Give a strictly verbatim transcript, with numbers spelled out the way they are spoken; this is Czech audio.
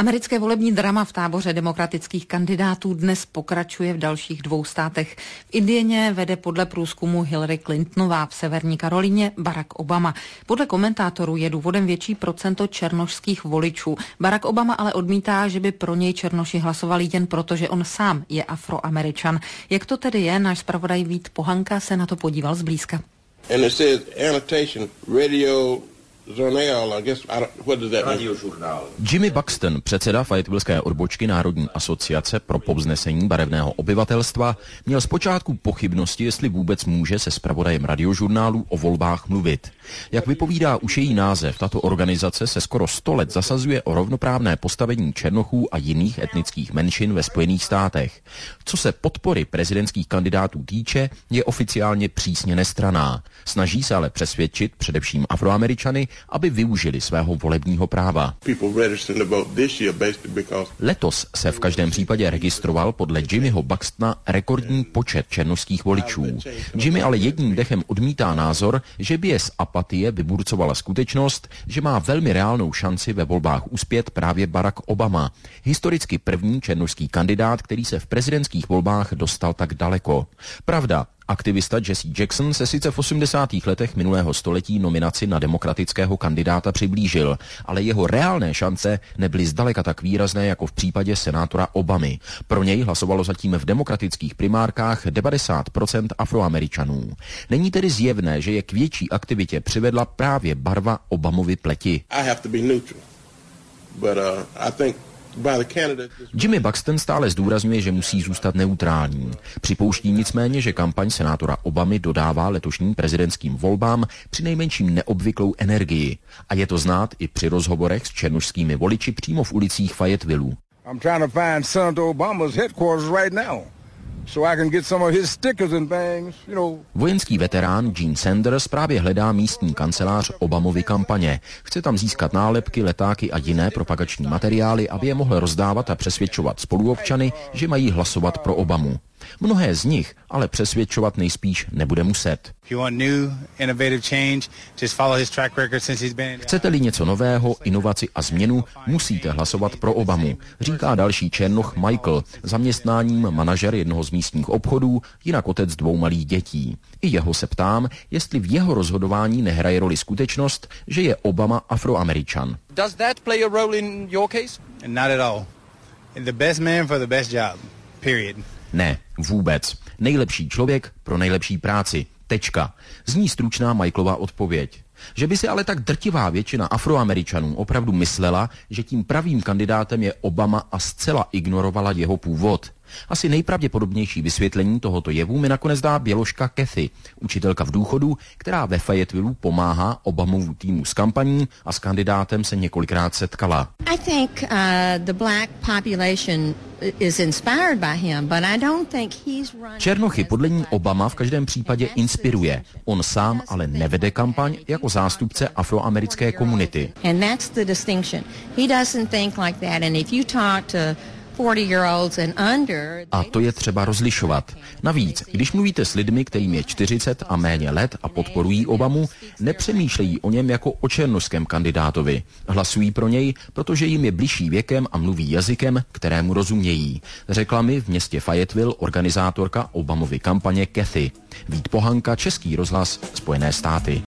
Americké volební drama v táboře demokratických kandidátů dnes pokračuje v dalších dvou státech. V Indianě vede podle průzkumu Hillary Clintonová, v Severní Karolíně Barack Obama. Podle komentátorů je důvodem větší procento černošských voličů. Barack Obama ale odmítá, že by pro něj černoši hlasovali jen proto, že on sám je Afroameričan. Jak to tedy je, náš zpravodaj Vít Pohanka se na to podíval zblízka. And it says annotation radio journal, I guess, I don't, what does that mean? Jimmy Buxton, předseda Fayettevilleské odbočky Národní asociace pro povznesení barevného obyvatelstva, měl zpočátku pochybnosti, jestli vůbec může se zpravodajem radiožurnálu o volbách mluvit. Jak vypovídá už její název, tato organizace se skoro sto let zasazuje o rovnoprávné postavení černochů a jiných etnických menšin ve Spojených státech. Co se podpory prezidentských kandidátů týče, je oficiálně přísně nestranná. Snaží se ale přesvědčit především Afroameričany, aby využili svého volebního práva. Letos se v každém případě registroval podle Jimmyho Buxtona rekordní počet černošských voličů. Jimmy ale jedním dechem odmítá názor, že by je z apatie vyburcovala skutečnost, že má velmi reálnou šanci ve volbách uspět právě Barack Obama, historicky první černošský kandidát, který se v prezidentských volbách dostal tak daleko. Pravda, aktivista Jesse Jackson se sice v osmdesátých letech minulého století nominaci na demokratického kandidáta přiblížil, ale jeho reálné šance nebyly zdaleka tak výrazné jako v případě senátora Obamy. Pro něj hlasovalo zatím v demokratických primárkách devadesát procent Afroameričanů. Není tedy zjevné, že je k větší aktivitě přivedla právě barva Obamovy pleti. I have to be neutral. But, uh, I think Jimmy Buxton stále zdůrazňuje, že musí zůstat neutrální. Připouští nicméně, že kampaň senátora Obamy dodává letošním prezidentským volbám přinejmenším neobvyklou energii. A je to znát i při rozhovorech s černošskými voliči přímo v ulicích Fayetteville. I'm trying to find Senator Obama's headquarters right now. So I can get some of his stickers and things, you know. Vojenský veterán Gene Sanders právě hledá místní kancelář Obamovy kampaně. Chce tam získat nálepky, letáky a jiné propagační materiály, aby je mohl rozdávat a přesvědčovat spoluobčany, že mají hlasovat pro Obamu. Mnohé z nich ale přesvědčovat nejspíš nebude muset. Chcete-li něco nového, inovaci a změnu, musíte hlasovat pro Obamu, říká další černoch Michael, zaměstnáním manažer jednoho z místních obchodů, jinak otec dvou malých dětí. I jeho se ptám, jestli v jeho rozhodování nehraje roli skutečnost, že je Obama Afroameričan. Does that play a role in your case? Not at all. The best man for the best job. Period. Ne, vůbec. Nejlepší člověk pro nejlepší práci. Tečka. Zní stručná Michaelova odpověď. Že by si ale tak drtivá většina Afroameričanů opravdu myslela, že tím pravým kandidátem je Obama a zcela ignorovala jeho původ. Asi nejpravděpodobnější vysvětlení tohoto jevu mi nakonec dá běložka Kathy, učitelka v důchodu, která ve Fayetteville pomáhá Obamovu týmu s kampaní a s kandidátem se několikrát setkala. I think uh, the black population is inspired by him, but I don't think he's running. Černochy podle ní Obama v každém případě inspiruje. On sám ale nevede kampaň jako zástupce afroamerické komunity. And that's the distinction. He doesn't think like that, and if you talk to A to je třeba rozlišovat. Navíc, když mluvíte s lidmi, kterým je čtyřicet a méně let a podporují Obamu, nepřemýšlejí o něm jako o černošském kandidátovi. Hlasují pro něj, protože jim je bližší věkem a mluví jazykem, kterému rozumějí. Řekla mi v městě Fayetteville organizátorka Obamovy kampaně Kathy. Vít Pohanka, Český rozhlas, Spojené státy.